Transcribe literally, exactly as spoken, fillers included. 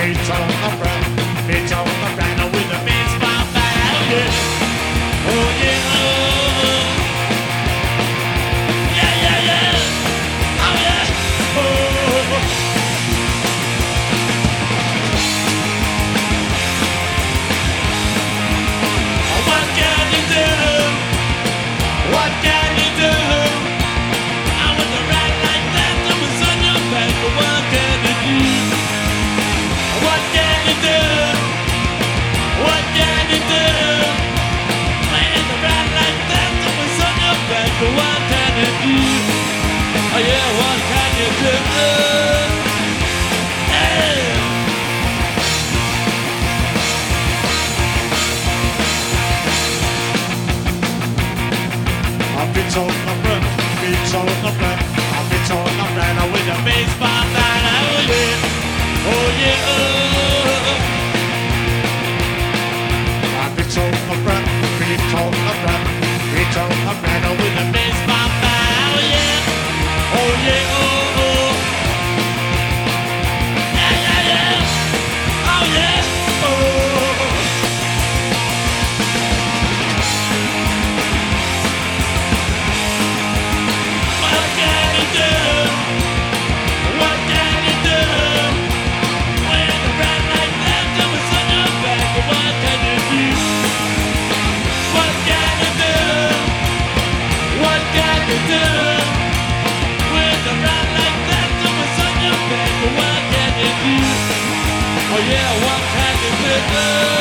Beats on the front, beats on the front with the baseball bat. Yeah. Oh yeah, oh. Yeah, yeah, yeah. Oh yeah. Oh. What can you do? What can you do? I was a rat like that, I was on your back, but what can you do? What can you do? What can you do? When a rat like that, I was on your back, but what can you do? Oh yeah, what can you do? Hey! Beats on the front, beats on the front, beats on the front with a baseball bat. Oh yeah, oh yeah, oh. Beats on the front, beats on the front, beats on the front with a baseball bat. Oh yeah, oh yeah, oh oh. Yeah yeah yeah, oh yeah, oh. Oh yeah, what can you do?